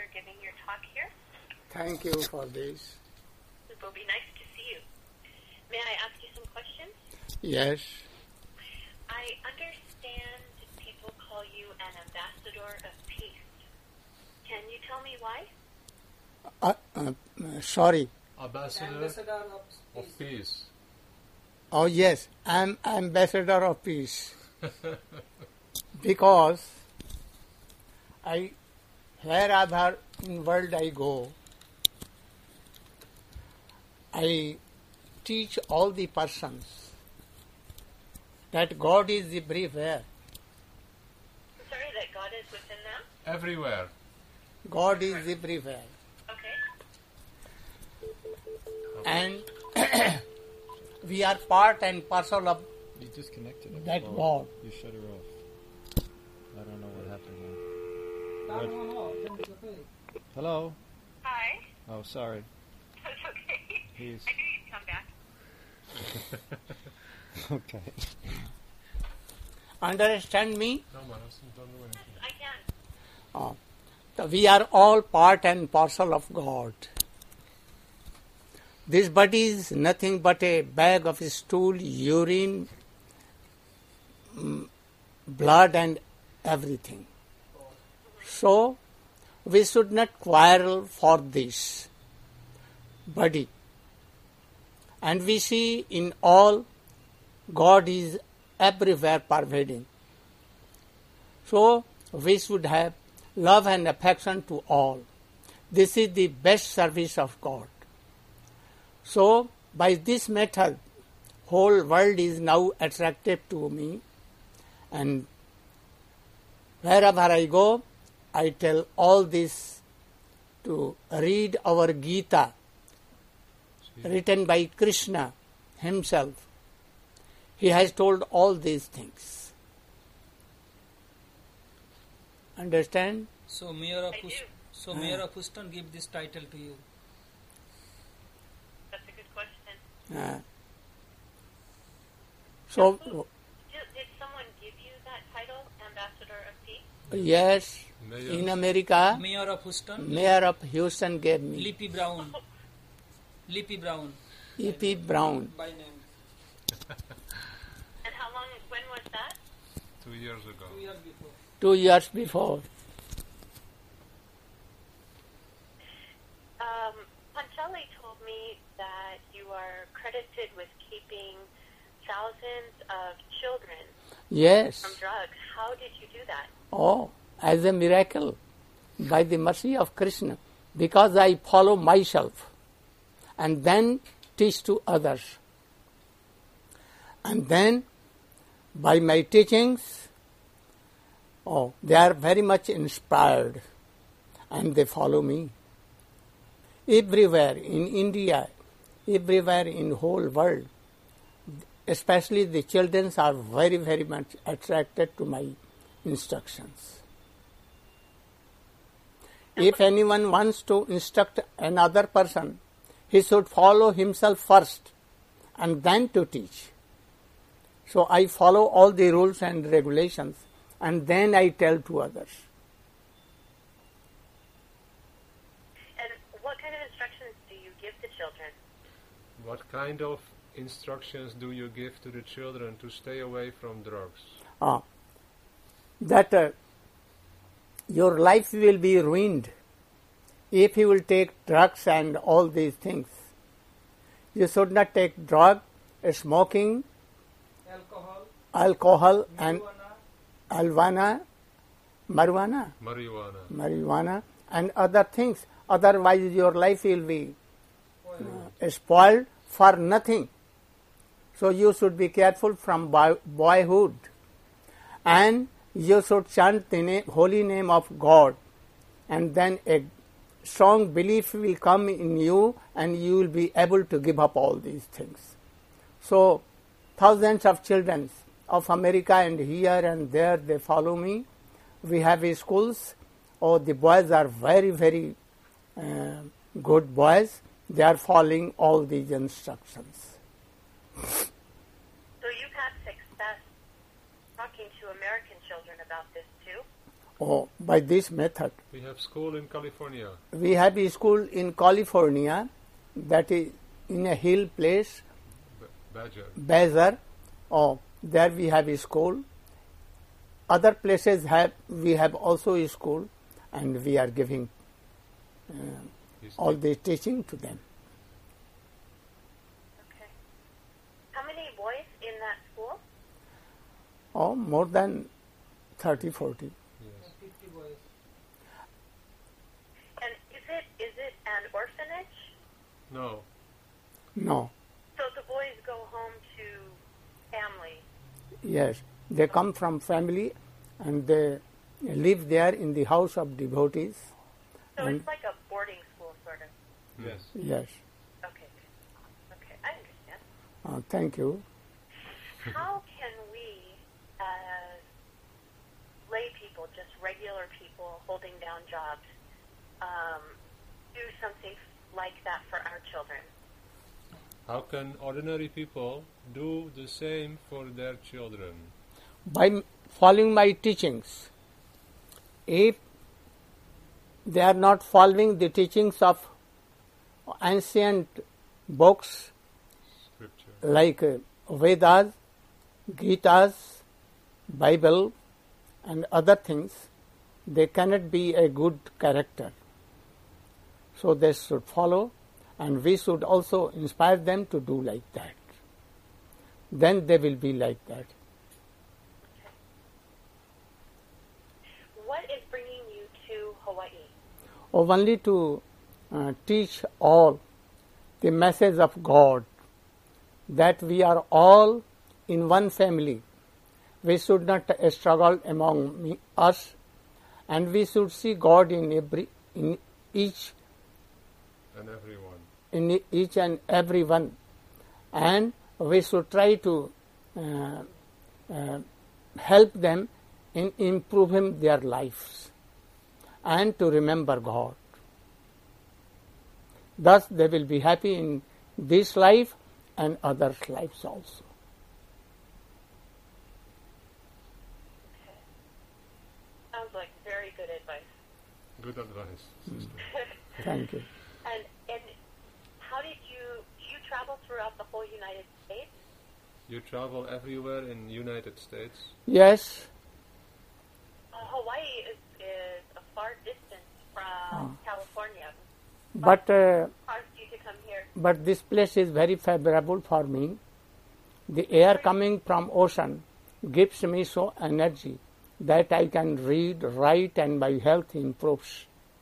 giving your talk here. Thank you for this. It will be nice to see you. May I ask you some questions? Yes. I understand people call you an ambassador of peace. Can you tell me why? Sorry. Ambassador of peace. Oh yes, I'm ambassador of peace. Because wherever in world I go, I teach all the persons that God is everywhere. Sorry, that God is within them? Everywhere. God is everywhere. Okay. And we are part and parcel of You disconnected her. that God. You shut her off. I don't know what happened there. Hello? Hi. Oh, sorry. That's okay. He's... I knew you'd come back. Okay. Understand me? No, Manas, don't do anything. I can. So we are all part and parcel of God. This body is nothing but a bag of stool, urine, blood and everything. So, we should not quarrel for this body. And we see in all, God is everywhere pervading. So, we should have love and affection to all. This is the best service of God. So, by this method, whole world is now attractive to me, and wherever I go, I tell all this to read our Gita, written by Krishna himself. He has told all these things. Understand? So Mayor of Houston give this title to you. That's a good question. So, Did someone give you that title, Ambassador of Peace? yes, in America, Mayor of Houston. Mayor of Houston gave me. Lippy Brown. Lippy Brown. E.P. Brown. By name. And how long, when was that? 2 years ago. 2 years before. 2 years before. Panchali told me that you are credited with keeping thousands of children Yes. from drugs. How did you do that? Oh, as a miracle, by the mercy of Krishna, because I follow myself and then teach to others. And then, by my teachings, they are very much inspired and they follow me. Everywhere in India, everywhere in whole world, especially the children are very, very much attracted to my instructions. If anyone wants to instruct another person, he should follow himself first and then to teach. So I follow all the rules and regulations and then I tell to others. And what kind of instructions do you give the children? What kind of instructions do you give to the children to stay away from drugs? That your life will be ruined if you will take drugs and all these things. You should not take drug, smoking, alcohol and marijuana and other things. Otherwise your life will be spoiled for nothing. So you should be careful from boyhood. And you should chant the holy name of God. And then a strong belief will come in you and you will be able to give up all these things. So thousands of children of America and here and there, they follow me. We have schools. The boys are very, very good boys. They are following all these instructions. So you've had success talking to American children about this too? Oh, by this method. We have school in California. We have a school in California that is in a hill place, Badger. Bazaar. Oh, there we have a school. Other places we have also a school, and we are giving all the teaching to them. Okay. How many boys in that school? Oh, more than 30, 40. Yes. 50 boys. And is it an orphanage? No. No, So the boys go home to family. yes. They come from family and they live there in the house of devotees. So And- it's like a boarding school, sort of. Yes. Yes. Okay. Okay, I understand. Thank you. How can we, as lay people, just regular people holding down jobs, do something like that for our children? How can ordinary people do the same for their children? By following my teachings. If they are not following the teachings of ancient books Scripture. like Vedas, Gitas, Bible, and other things, they cannot be a good character. So they should follow, and we should also inspire them to do like that. Then they will be like that. What is bringing you to Hawaii? Or only to teach all the message of God, that we are all in one family. We should not struggle among us, and we should see God in each And everyone. in each and every one, and we should try to help them in improving their lives and to remember God. Thus they will be happy in this life and others' lives also. Sounds like very good advice. Good advice, sister. Thank you. And how did you travel throughout the whole United States? You travel everywhere in United States. Yes, Hawaii is a far distance from California. but Caused you to come here. but this place is very favorable for me. The air coming from ocean gives me so energy that I can read, write, and my health improves.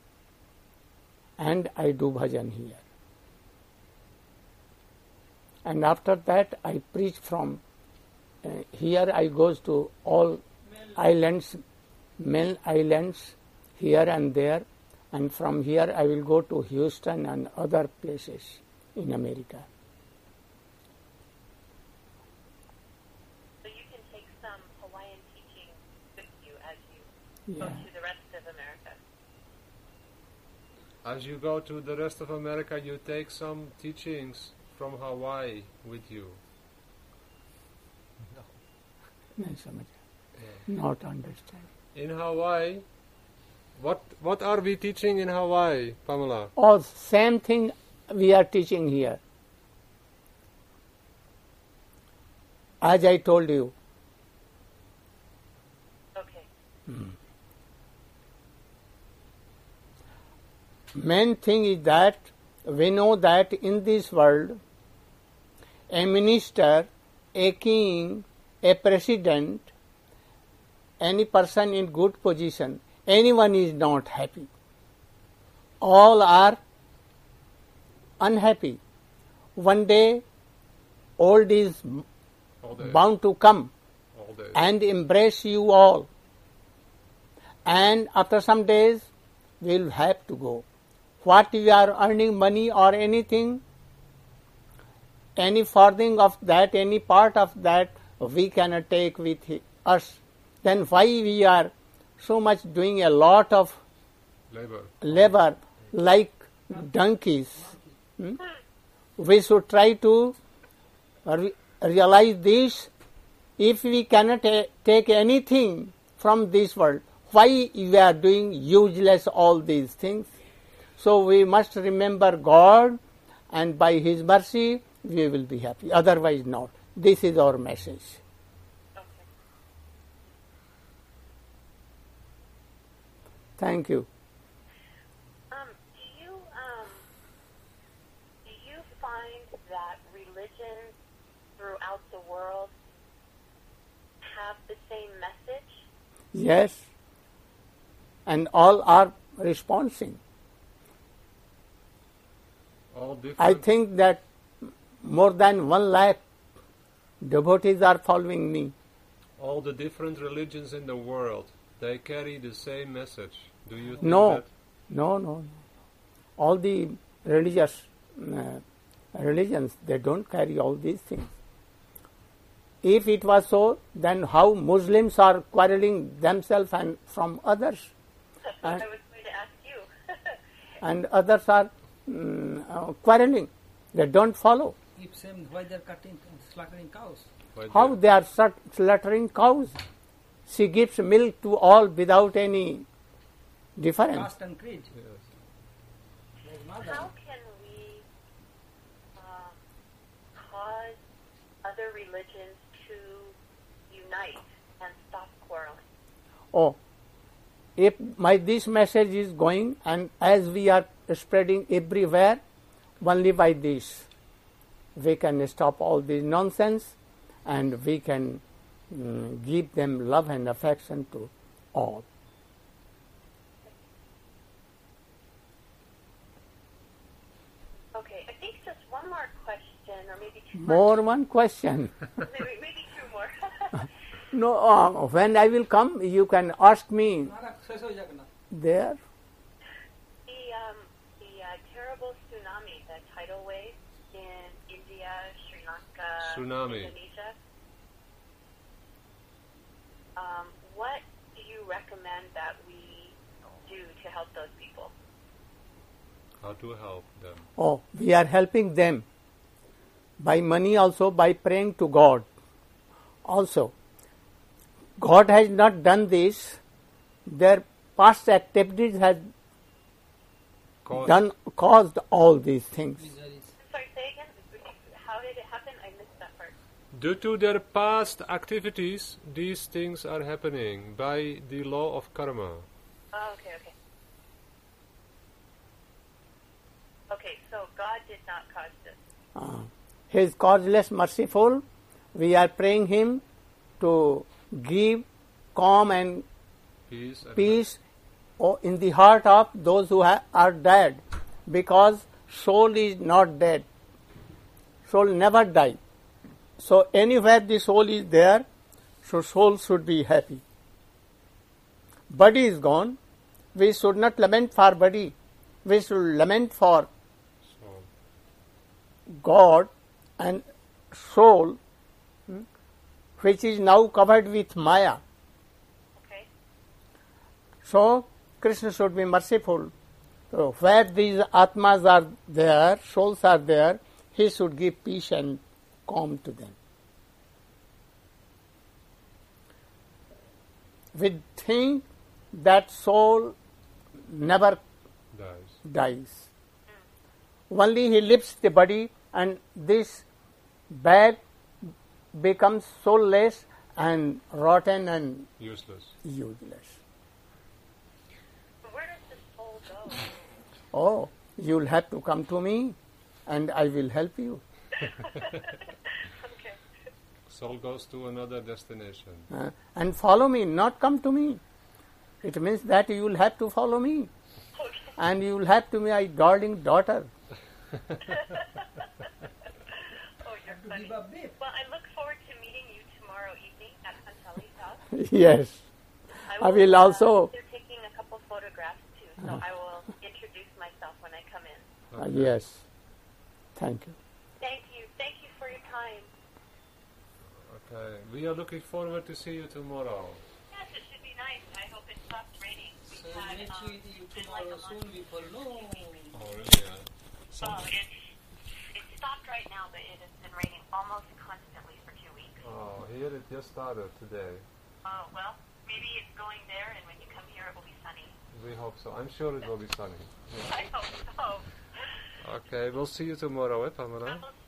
And I do bhajan here. And after that, I preach from here. I goes to all islands, main islands, here and there. And from here, I will go to Houston and other places in America. So you can take some Hawaiian teaching with you as you Yeah. go to the rest of America. As you go to the rest of America, you take some teachings from Hawaii with you. नहीं समझ, not understand. In Hawaii, what are we teaching in Hawaii, Pamela? All same thing we are teaching here. As I told you, Okay. main thing is that we know that in this world, a minister, a king, a president, any person in good position, anyone is not happy. All are unhappy. One day, old is All day. bound to come All day. and embrace you all. And after some days, we'll have to go. What we are earning money or anything, any farthing of that, any part of that, we cannot take with us. Then why we are so much doing a lot of labor like donkeys? We should try to realize this. If we cannot take anything from this world, why we are doing useless all these things. So we must remember God, and by His mercy we will be happy. Otherwise not. This is our message. Okay. Thank you. Do you find that religions throughout the world have the same message? Yes. And all are responding. All different. I think that more than 1 lakh devotees are following me. All the different religions in the world, they carry the same message. Do you think No. that? No. All the religions, they don't carry all these things. If it was so, then how Muslims are quarreling themselves and from others? That's what I was going to ask you. And others are quarreling. They don't follow. If same, why they're slaughtering cows? Why How they- they are slaughtering cows? She gives milk to all without any difference. Caste and creed. Yes. There's mother. How can we cause other religions to unite and stop quarreling? Oh, if this message is going, and as we are spreading everywhere, only by this we can stop all this nonsense, and we can give them love and affection to all. Okay, I think just one more question, or maybe two More one question. maybe two more. No, when I will come, you can ask me Mara, শেষ হয়ে যাক না। there. The terrible tsunami, the tidal wave in India, Sri Lanka, Tsunami. Indonesia. What do you recommend that we do to help those people? How to help them? Oh, we are helping them by money, also by praying to God. Also, God has not done this. Their past activities has caused all these things. Miseries. Sorry, say again. How did it happen? I missed that part. Due to their past activities, these things are happening by the law of karma. Oh, okay. Okay, so God did not cause this. He is causeless, merciful. We are praying Him to give calm and peace in the heart of those who are dead, because soul is not dead. Soul never die. So anywhere the soul is there, so soul should be happy. Body is gone. We should not lament for body. We should lament for God and soul, which is now covered with Maya. Okay. So Krishna should be merciful. So where these Atmas are there, souls are there, He should give peace and calm to them. We think that soul never dies. Only he lifts the body, and this bag becomes soulless and rotten and Useless. useless. Where does the soul go? Oh, you'll have to come to me, and I will help you. Okay. Soul goes to another destination. And follow me, not come to me. It means that you will have to follow me, Okay. and you will have to be my darling daughter. Oh, you're funny. Give up babe. Well, I look forward to meeting you tomorrow evening at Panchali's house. Yes, I will also. They're taking a couple photographs too, so I will introduce myself when I come in. Yes, thank you. Thank you. Thank you for your time. Okay. We are looking forward to see you tomorrow. Yes, it should be nice. I hope it stops raining. So We've had, meet you been like tomorrow a soon month. before no. Oh, really? Oh, it's stopped right now, but it has been raining almost constantly for 2 weeks. Oh, here it just started today. Oh, well, maybe it's going there, and when you come here, it will be sunny. We hope so. I'm sure it will be sunny. I hope so. Okay, we'll see you tomorrow, Pamela. We'll